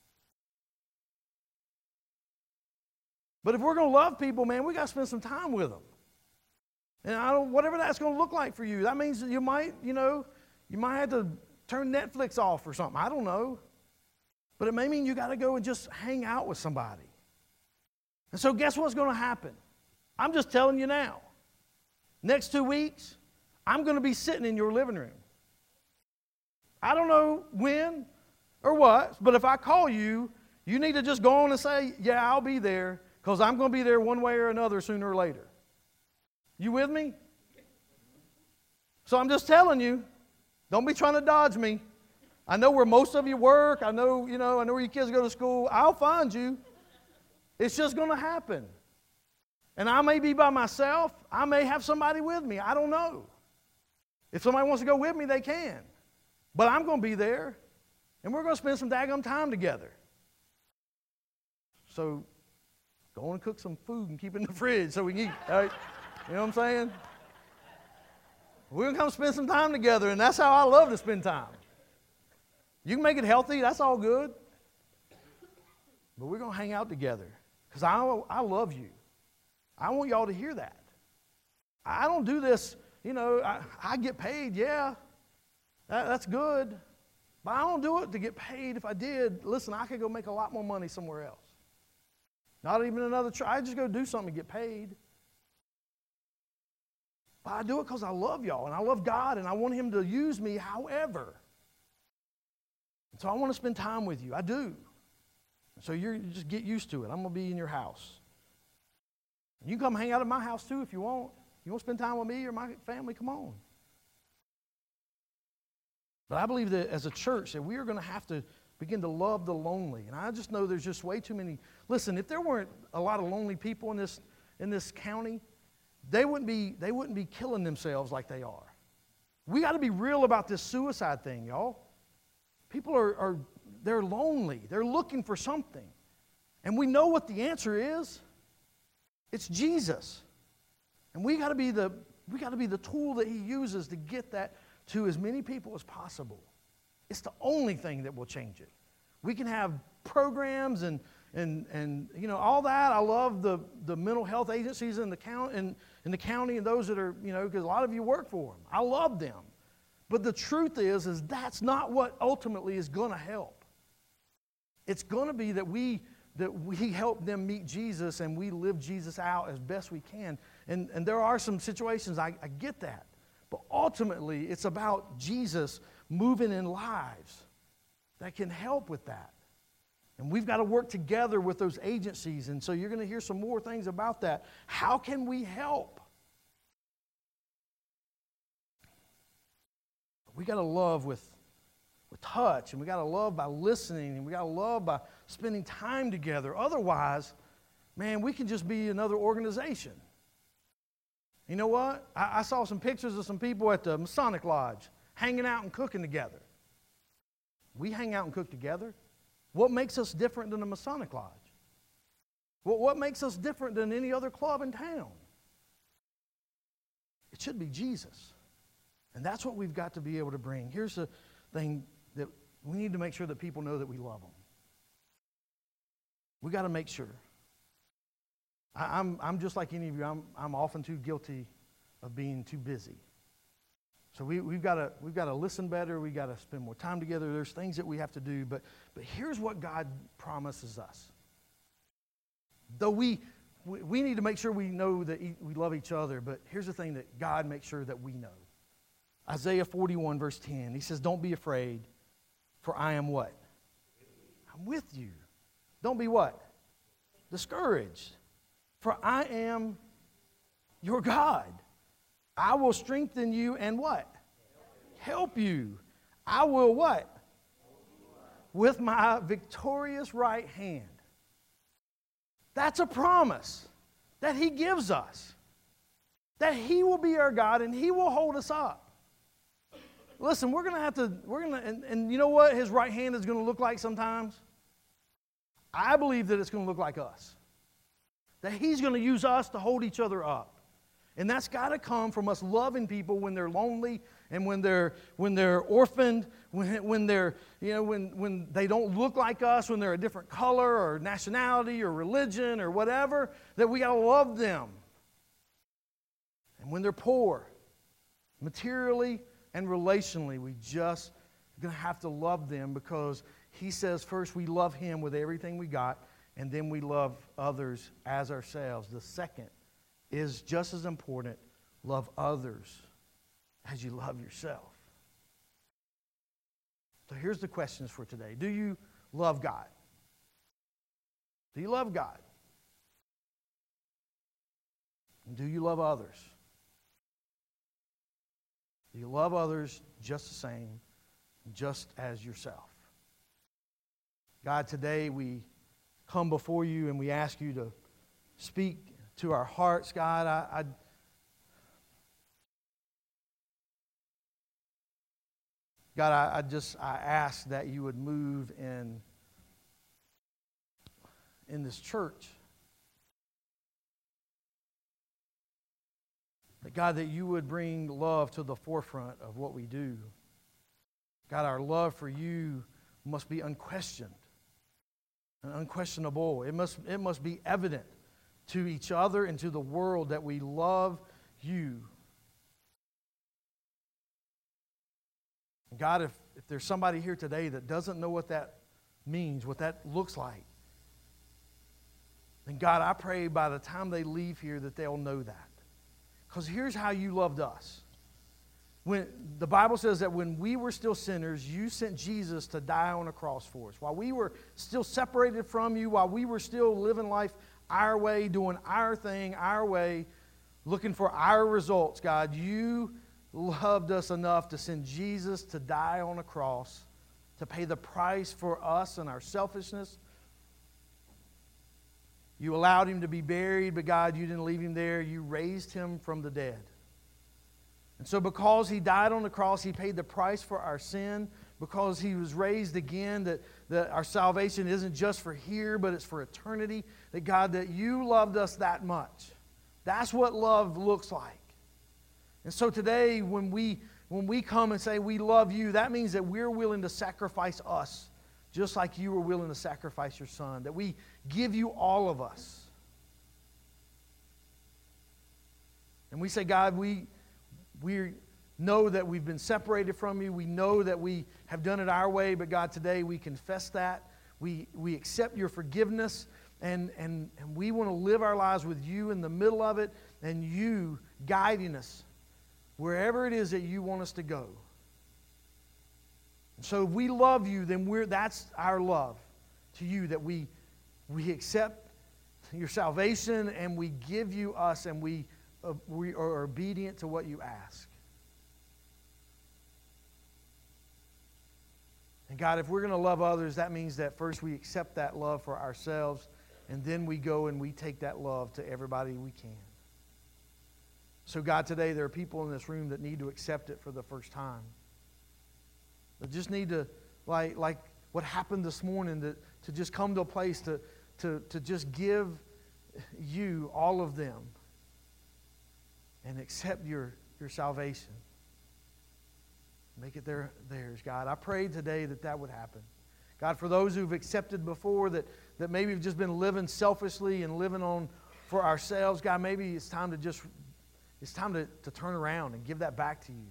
But if we're going to love people, man, we got to spend some time with them. And I don't, whatever that's going to look like for you, that means that you might, you know, you might have to turn Netflix off or something. I don't know. But it may mean you got to go and just hang out with somebody. And so guess what's going to happen? I'm just telling you now. Next two weeks, I'm going to be sitting in your living room. I don't know when or what, but if I call you, you need to just go on and say, yeah, I'll be there, because I'm going to be there one way or another sooner or later. You with me? So I'm just telling you, don't be trying to dodge me. I know where most of you work. I know, you know, I know where your kids go to school. I'll find you. It's just going to happen. And I may be by myself. I may have somebody with me. I don't know. If somebody wants to go with me, they can. But I'm going to be there, and we're going to spend some daggum time together. So go and cook some food and keep it in the fridge so we can eat. All right? You know what I'm saying? We're going to come spend some time together, and that's how I love to spend time. You can make it healthy. That's all good. But we're going to hang out together because I, I love you. I want y'all to hear that. I don't do this, you know, I, I get paid, yeah. That, that's good. But I don't do it to get paid. If I did, listen, I could go make a lot more money somewhere else. Not even another try. I just go do something to get paid. But I do it because I love y'all, and I love God, and I want Him to use me however. And so I want to spend time with you. I do. So you're, you just get used to it. I'm going to be in your house. And you can come hang out at my house too if you want. You want to spend time with me or my family, come on. But I believe that as a church that we are going to have to begin to love the lonely. And I just know there's just way too many. Listen, if there weren't a lot of lonely people in this, in this county, they wouldn't be, they wouldn't be killing themselves like they are. We got to be real about this suicide thing, y'all. People are, are they're lonely. They're looking for something. And we know what the answer is. It's Jesus. And we got to be the we got to be the tool that he uses to get that to as many people as possible. It's the only thing that will change it. We can have programs and and and you know all that. I love the, the mental health agencies in the county and in the county and those that are, you know, because a lot of you work for them. I love them. But the truth is, is that's not what ultimately is going to help. It's going to be that we that we help them meet Jesus and we live Jesus out as best we can. And, and there are some situations, I, I get that. But ultimately, it's about Jesus moving in lives that can help with that. And we've got to work together with those agencies. And so you're going to hear some more things about that. How can we help? We got to love with with touch, and we got to love by listening, and we got to love by spending time together. Otherwise, man, we can just be another organization. You know what? I, I saw some pictures of some people at the Masonic Lodge hanging out and cooking together. We hang out and cook together. What makes us different than the Masonic Lodge? What, what makes us different than any other club in town? It should be Jesus. And that's what we've got to be able to bring. Here's the thing that we need to make sure that people know that we love them. We got to make sure. I, I'm, I'm just like any of you. I'm, I'm often too guilty of being too busy. So we, we've got to we've got to listen better. We've got to spend more time together. There's things that we have to do. But, but here's what God promises us. Though we, we, we need to make sure we know that we love each other, but here's the thing that God makes sure that we know. Isaiah forty-one, verse ten, he says, don't be afraid, for I am what? I'm with you. Don't be what? Discouraged. For I am your God. I will strengthen you and what? Help you. I will what? With my victorious right hand. That's a promise that he gives us. That he will be our God and he will hold us up. Listen, we're going to have to, we're going to, and, and you know what his right hand is going to look like sometimes? I believe that it's going to look like us. That he's going to use us to hold each other up. And that's got to come from us loving people when they're lonely and when they're when they're orphaned, when when they're, you know, when, when they don't look like us, when they're a different color or nationality or religion or whatever, that we got to love them. And when they're poor, materially and relationally, we just going to have to love them because he says first we love him with everything we got, and then we love others as ourselves. The second is just as important, love others as you love yourself. So here's the questions for today. Do you love God? Do you love God? And do you love others? Do you love others just the same, just as yourself? God, today we come before you and we ask you to speak to our hearts, God. I, I, God, I, I just I ask that you would move in, in this church. That God, that you would bring love to the forefront of what we do. God, our love for you must be unquestioned and unquestionable. It must, it must be evident to each other and to the world that we love you. God, if, if there's somebody here today that doesn't know what that means, what that looks like, then God, I pray by the time they leave here that they'll know that. Because here's how you loved us. When the Bible says that when we were still sinners, you sent Jesus to die on a cross for us. While we were still separated from you, while we were still living life our way, doing our thing, our way, looking for our results, God, you loved us enough to send Jesus to die on a cross to pay the price for us and our selfishness. You allowed him to be buried, but God, you didn't leave him there. You raised him from the dead. And so because he died on the cross, he paid the price for our sin. Because he was raised again, that, that our salvation isn't just for here, but it's for eternity. That God, that you loved us that much. That's what love looks like. And so today, when we, when we come and say we love you, that means that we're willing to sacrifice us, just like you were willing to sacrifice your son. That we give you all of us. And we say, God, we... we know that we've been separated from you. We know that we have done it our way, but God, today we confess that. We, we accept your forgiveness, and, and, and we want to live our lives with you in the middle of it, and you guiding us wherever it is that you want us to go. And so if we love you, then we're, that's our love to you, that we, we accept your salvation, and we give you us, and we, uh, we are obedient to what you ask. And God, if we're going to love others, that means that first we accept that love for ourselves, and then we go and we take that love to everybody we can. So God, today there are people in this room that need to accept it for the first time. That just need to, like, like what happened this morning, to, to just come to a place to, to, to just give you all of them and accept your, your salvation. Make it their, theirs, God. I pray today that that would happen. God, for those who've accepted before, that, that maybe have just been living selfishly and living on for ourselves, God, maybe it's time to just, it's time to, to turn around and give that back to you.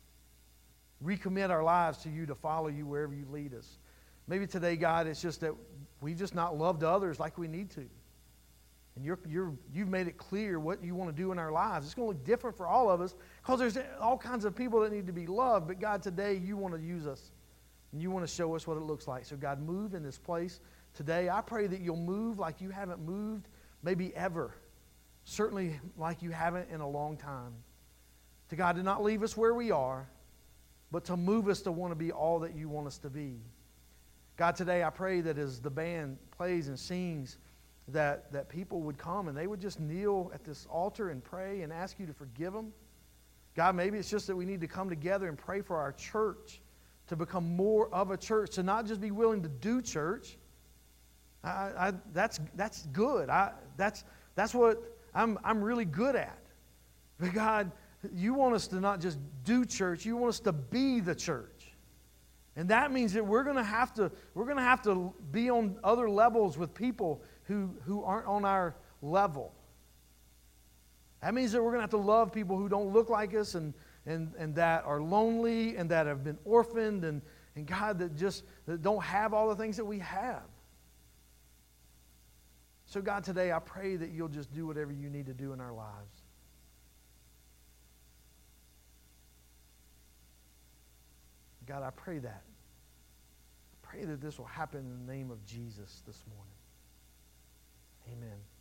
Recommit our lives to you to follow you wherever you lead us. Maybe today, God, it's just that we've just not loved others like we need to. And you're, you're, you've made it clear what you want to do in our lives. It's going to look different for all of us because there's all kinds of people that need to be loved. But God, today you want to use us. And you want to show us what it looks like. So God, move in this place today. I pray that you'll move like you haven't moved maybe ever. Certainly like you haven't in a long time. To God, to not leave us where we are, but to move us to want to be all that you want us to be. God, today I pray that as the band plays and sings, that, that people would come and they would just kneel at this altar and pray and ask you to forgive them. God, maybe it's just that we need to come together and pray for our church to become more of a church, to not just be willing to do church. I, I, that's, that's good. I, that's, that's what I'm, I'm really good at. But God, you want us to not just do church, you want us to be the church. And that means that we're going to have to we're going to have to be on other levels with people who, who aren't on our level. That means that we're going to have to love people who don't look like us and, and, and that are lonely and that have been orphaned and, and God, that just that don't have all the things that we have. So God, today I pray that you'll just do whatever you need to do in our lives. God, I pray that. I pray that this will happen in the name of Jesus this morning. Amen.